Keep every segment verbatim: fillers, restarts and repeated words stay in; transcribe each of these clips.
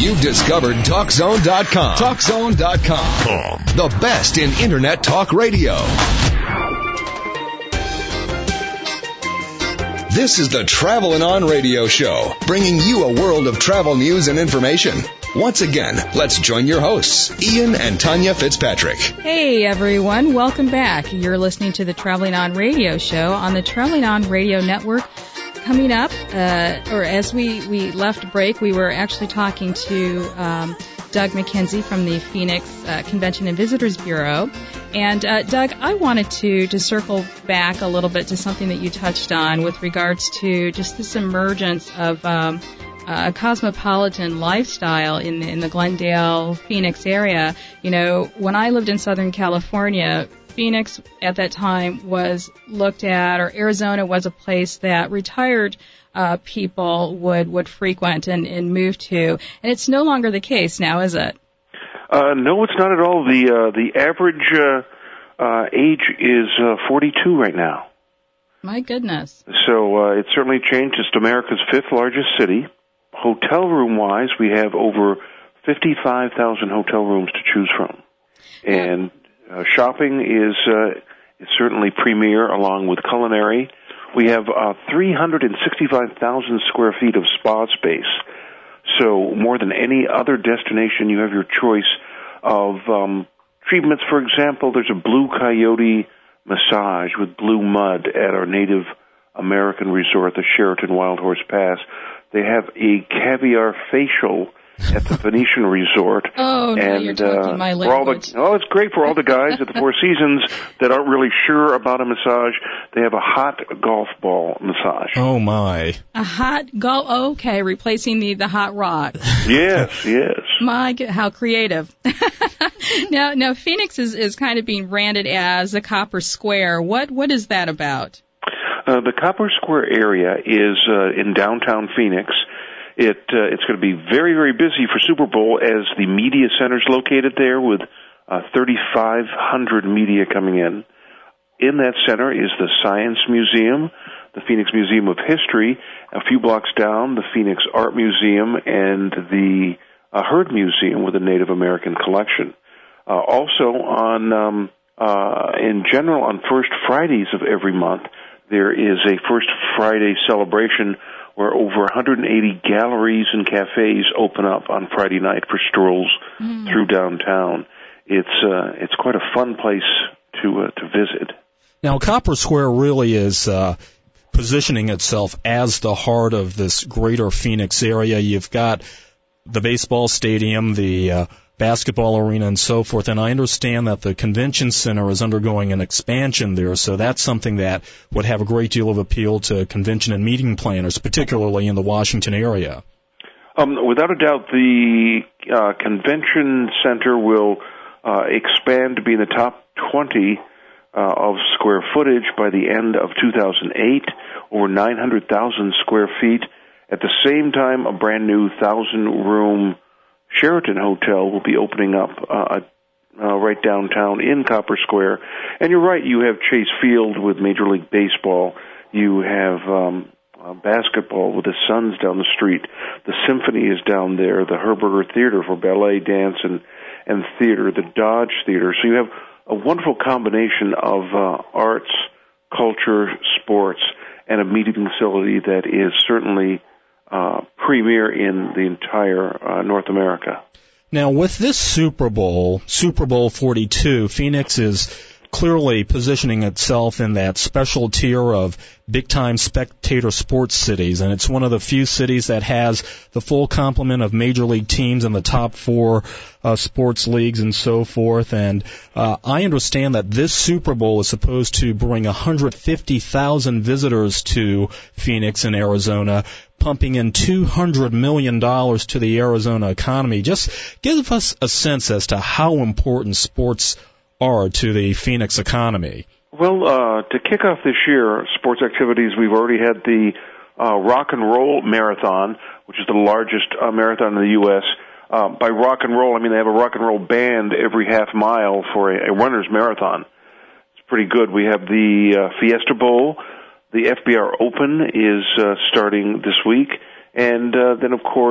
You've discovered TalkZone dot com. TalkZone dot com. The best in Internet talk radio. This is the Travelin' On Radio Show, bringing you a world of travel news and information. Once again, let's join your hosts, Ian and Tanya Fitzpatrick. Hey, everyone. Welcome back. You're listening to the Traveling On Radio Show on the Traveling On Radio Network. Coming up, uh, or as we, we left break, we were actually talking to um, Doug McKenzie from the Phoenix uh, Convention and Visitors Bureau. And, uh, Doug, I wanted to, to circle back a little bit to something that you touched on with regards to just this emergence of um, a cosmopolitan lifestyle in the, in the Glendale, Phoenix area. You know, when I lived in Southern California, Phoenix at that time was looked at, or Arizona was a place that retired uh, people would, would frequent and, and move to. And it's no longer the case now, is it? Uh, no, it's not at all. The uh, the average uh, uh, age is uh, forty-two right now. My goodness. So uh, it's certainly changed. It's America's fifth largest city. Hotel room-wise, we have over fifty-five thousand hotel rooms to choose from. And uh, shopping is, uh, is certainly premier, along with culinary. We have uh, three hundred sixty-five thousand square feet of spa space. So more than any other destination, you have your choice of um, treatments. For example, there's a Blue Coyote massage with blue mud at our Native American resort, the Sheraton Wild Horse Pass. They have a caviar facial at the Venetian Resort. Oh, no, and, you're talking uh, my for all language. the, oh, it's great for all the guys at the Four Seasons that aren't really sure about a massage. They have a hot golf ball massage. Oh, my. A hot golf, okay, replacing the, the hot rock. Yes, yes. My, how creative. now, now Phoenix is, is kind of being branded as the Copper Square. What What is that about? Uh, the Copper Square area is uh, in downtown Phoenix. It uh, it's going to be very, very busy for Super Bowl, as the media center is located there with uh, thirty-five hundred media coming in. In that center is the Science Museum, the Phoenix Museum of History. A few blocks down, the Phoenix Art Museum and the uh, Heard Museum with a Native American collection. Uh, also, on um, uh, in general, on First Fridays of every month, there is a First Friday celebration where over one hundred eighty galleries and cafes open up on Friday night for strolls mm. through downtown. It's uh, it's quite a fun place to uh, to visit. Now, Copper Square really is uh, positioning itself as the heart of this greater Phoenix area. You've got the baseball stadium, the uh, basketball arena, and so forth, and I understand that the convention center is undergoing an expansion there, so that's something that would have a great deal of appeal to convention and meeting planners, particularly in the Washington area. Um, without a doubt, the uh, convention center will uh, expand to be in the top twenty uh, of square footage by the end of two thousand eight, over nine hundred thousand square feet. At the same time, a brand new thousand-room Sheraton Hotel will be opening up uh, uh, right downtown in Copper Square. And you're right, you have Chase Field with Major League Baseball. You have um, uh, basketball with the Suns down the street. The Symphony is down there, the Herberger Theater for ballet, dance, and, and theater, the Dodge Theater. So you have a wonderful combination of uh, arts, culture, sports, and a meeting facility that is certainly Uh, premier in the entire uh, North America. Now, with this Super Bowl, Super Bowl forty-two, Phoenix is clearly positioning itself in that special tier of big-time spectator sports cities, and it's one of the few cities that has the full complement of major league teams in the top four uh, sports leagues and so forth. And uh, I understand that this Super Bowl is supposed to bring one hundred fifty thousand visitors to Phoenix and Arizona, pumping in two hundred million dollars to the Arizona economy. Just give us a sense as to how important sports are to the Phoenix economy. Well, uh, to kick off this year, sports activities, we've already had the uh, Rock and Roll Marathon, which is the largest uh, marathon in the U S Uh, by rock and roll, I mean they have a rock and roll band every half mile for a, a runner's marathon. It's pretty good. We have the uh, Fiesta Bowl. The F B R Open is uh, starting this week. And uh, then, of course,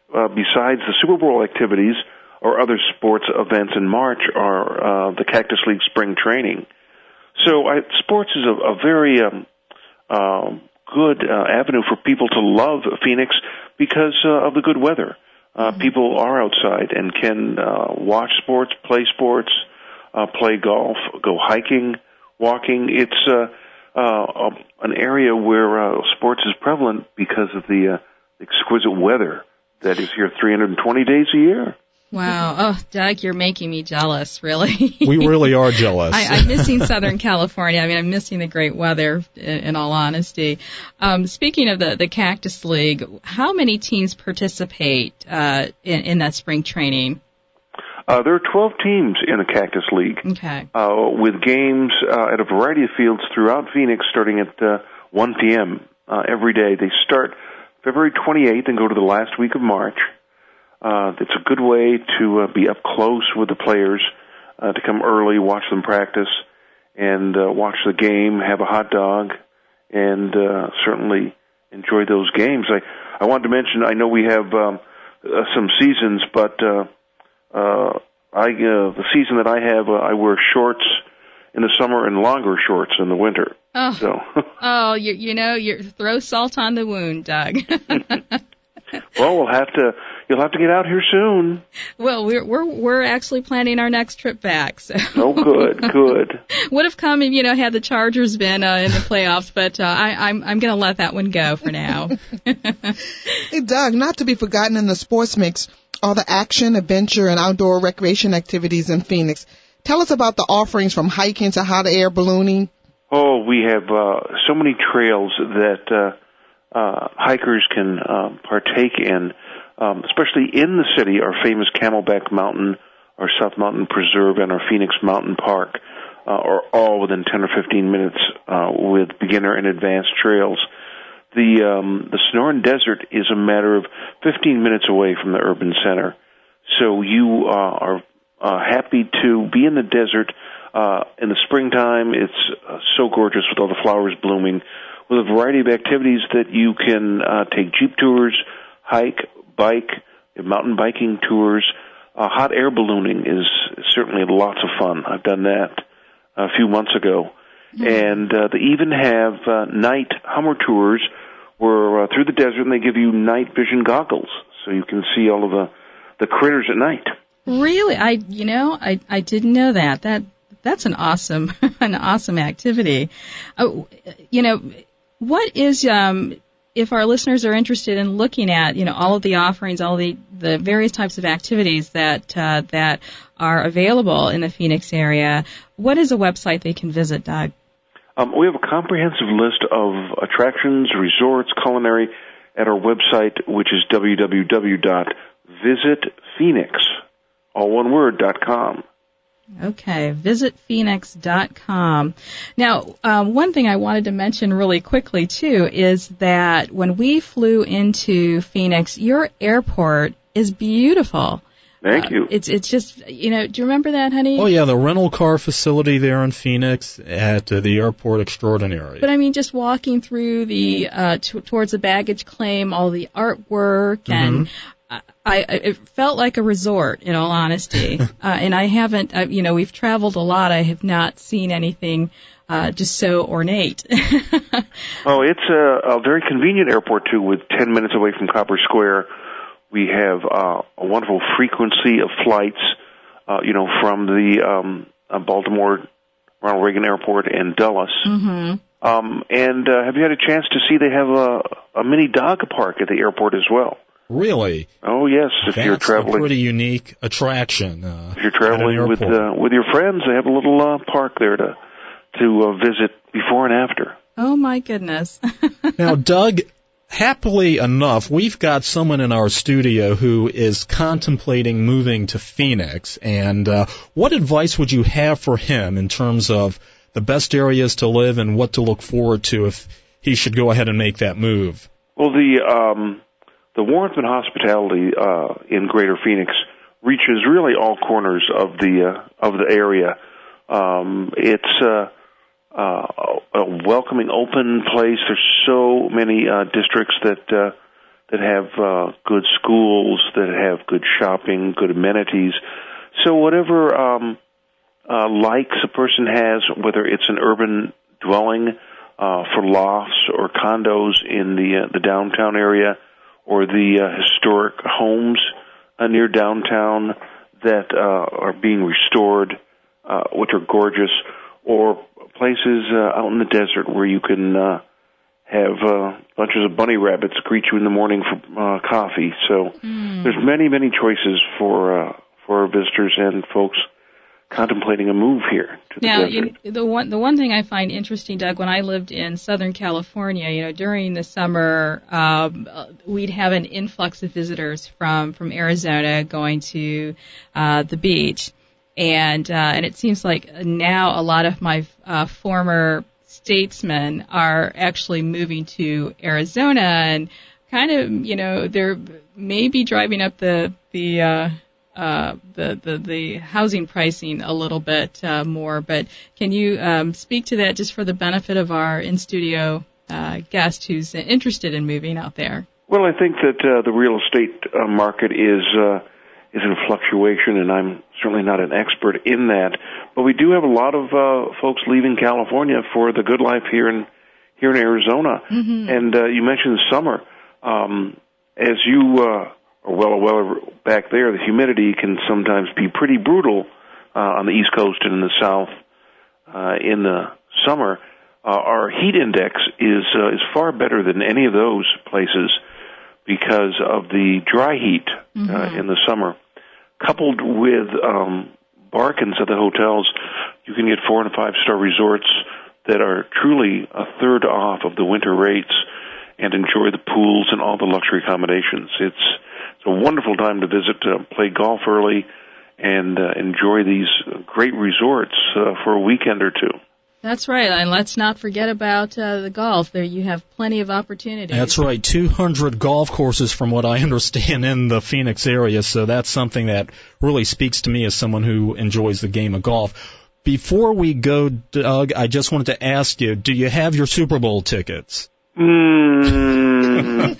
uh, besides the Super Bowl activities or other sports events in March, are uh, the Cactus League spring training. So I, sports is a, a very um, uh, good uh, avenue for people to love Phoenix because uh, of the good weather. Uh, mm-hmm. People are outside and can uh, watch sports, play sports, uh, play golf, go hiking, walking. It's uh, uh, an area where uh, sports is prevalent because of the uh, exquisite weather that is here three hundred twenty days a year. Wow. Oh, Doug, you're making me jealous, really. We really are jealous. I, I'm missing Southern California. I mean, I'm missing the great weather, in, in all honesty. Um, speaking of the, the Cactus League, how many teams participate uh, in, in that spring training? Uh, there are twelve teams in the Cactus League. Okay. Uh, with games uh, at a variety of fields throughout Phoenix starting at uh, one p.m. Uh, every day. They start February twenty-eighth and go to the last week of March. Uh, it's a good way to uh, be up close with the players, uh, to come early, watch them practice, and uh, watch the game, have a hot dog, and uh, certainly enjoy those games. I, I wanted to mention, I know we have um, uh, some seasons, but uh, uh, I uh, the season that I have, uh, I wear shorts in the summer and longer shorts in the winter. Oh, so. oh, you, you know, you throw salt on the wound, Doug. Well, we'll have to. You'll have to get out here soon. Well, we're we're we're actually planning our next trip back. So. Oh, good, good. Would have come and you know had the Chargers been uh, in the playoffs, but uh, I, I'm I'm going to let that one go for now. Hey, Doug, not to be forgotten in the sports mix are the action, adventure, and outdoor recreation activities in Phoenix. Tell us about the offerings from hiking to hot air ballooning. Oh, we have uh, so many trails that uh, uh, hikers can uh, partake in, um, especially in the city. Our famous Camelback Mountain, our South Mountain Preserve, and our Phoenix Mountain Park uh, are all within ten or fifteen minutes uh, with beginner and advanced trails. The um, the Sonoran Desert is a matter of fifteen minutes away from the urban center, so you uh, are uh, happy to be in the desert. Uh, in the springtime, it's uh, so gorgeous with all the flowers blooming, with a variety of activities that you can uh, take jeep tours, hike, bike, mountain biking tours. Uh, hot air ballooning is certainly lots of fun. I've done that a few months ago. Mm-hmm. And uh, they even have uh, night Hummer tours where uh, through the desert, and they give you night vision goggles so you can see all of the, the critters at night. Really? I, you know, I, I didn't know that. That That's an awesome, an awesome activity. Uh, you know, what is, um, if our listeners are interested in looking at, you know, all of the offerings, all the, the various types of activities that, uh, that are available in the Phoenix area, what is a website they can visit, Doug? Um, we have a comprehensive list of attractions, resorts, culinary at our website, which is w w w dot visit phoenix, all one word, dot com. Okay, visit phoenix dot com. Now, um, one thing I wanted to mention really quickly, too, is that when we flew into Phoenix, your airport is beautiful. Thank uh, you. It's it's just, you know, do you remember that, honey? Oh, yeah, the rental car facility there in Phoenix at uh, the airport extraordinary. But, I mean, just walking through the, uh, t- towards the baggage claim, all the artwork, and mm-hmm. I, I, it felt like a resort, in all honesty. uh, and I haven't, uh, you know, we've traveled a lot. I have not seen anything uh, just so ornate. Oh, it's a, a very convenient airport, too, with ten minutes away from Copper Square. We have uh, a wonderful frequency of flights, uh, you know, from the um, uh, Baltimore Ronald Reagan Airport and Dulles. Mm-hmm. Um, and uh, have you had a chance to see they have a, a mini dog park at the airport as well? Really? Oh, yes. If That's you're traveling, a pretty unique attraction. Uh, if you're traveling with uh, with your friends, they have a little uh, park there to to uh, visit before and after. Oh, my goodness. Now, Doug, happily enough, we've got someone in our studio who is contemplating moving to Phoenix. And uh, what advice would you have for him in terms of the best areas to live and what to look forward to if he should go ahead and make that move? Well, the um, the Warrenton hospitality uh, in Greater Phoenix reaches really all corners of the uh, of the area. Um, it's uh, uh, a welcoming, open place. There's so many uh, districts that uh, that have uh, good schools, that have good shopping, good amenities. So whatever um, uh, likes a person has, whether it's an urban dwelling uh, for lofts or condos in the uh, the downtown area, or the uh, historic homes uh, near downtown that uh, are being restored, uh, which are gorgeous, or places uh, out in the desert where you can uh, have uh, bunches of bunny rabbits greet you in the morning for uh, coffee. So mm. there's many, many choices for uh, for visitors and folks contemplating a move here to the now, desert. You, the one the one thing I find interesting, Doug, when I lived in Southern California, you know, during the summer, um, we'd have an influx of visitors from from Arizona going to uh, the beach, and uh, and it seems like now a lot of my uh, former statesmen are actually moving to Arizona, and kind of, you know, they're maybe driving up the the uh, Uh, the, the the housing pricing a little bit uh, more, but can you um, speak to that just for the benefit of our in-studio uh, guest who's interested in moving out there? Well, I think that uh, the real estate uh, market is uh, is in fluctuation, and I'm certainly not an expert in that. But we do have a lot of uh, folks leaving California for the good life here in here in Arizona. Mm-hmm. And uh, you mentioned summer, um, as you. Uh, Or well, well, back there, the humidity can sometimes be pretty brutal uh, on the East Coast and in the South uh, in the summer. Uh, our heat index is uh, is far better than any of those places because of the dry heat mm-hmm. uh, in the summer. Coupled with um, bargains at the hotels, you can get four and five star resorts that are truly a third off of the winter rates, and enjoy the pools and all the luxury accommodations. It's It's a wonderful time to visit, uh, play golf early, and uh, enjoy these great resorts uh, for a weekend or two. That's right, and let's not forget about uh, the golf. There you have plenty of opportunities. That's right, two hundred golf courses from what I understand in the Phoenix area, so that's something that really speaks to me as someone who enjoys the game of golf. Before we go, Doug, I just wanted to ask you, do you have your Super Bowl tickets? Mm.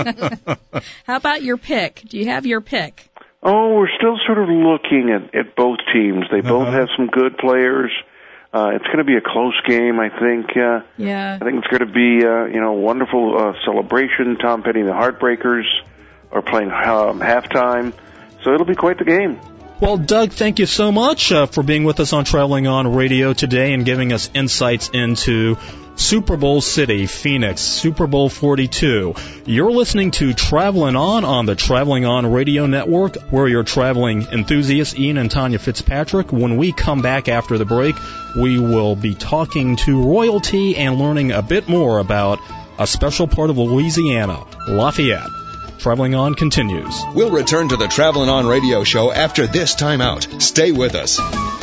How about your pick? Do you have your pick? Oh, we're still sort of looking at, at both teams. They both uh-huh. have some good players. Uh, it's going to be a close game, I think. Uh, yeah. I think it's going to be, uh, you know, a wonderful uh, celebration. Tom Petty and the Heartbreakers are playing um, halftime, so it'll be quite the game. Well, Doug, thank you so much uh, for being with us on Traveling On Radio today and giving us insights into Super Bowl City, Phoenix, Super Bowl forty-two. You're listening to Traveling On on the Traveling On Radio Network. We're your traveling enthusiasts, Ian and Tanya Fitzpatrick. When we come back after the break, we will be talking to royalty and learning a bit more about a special part of Louisiana, Lafayette. Traveling On continues. We'll return to the Traveling On Radio Show after this time out. Stay with us.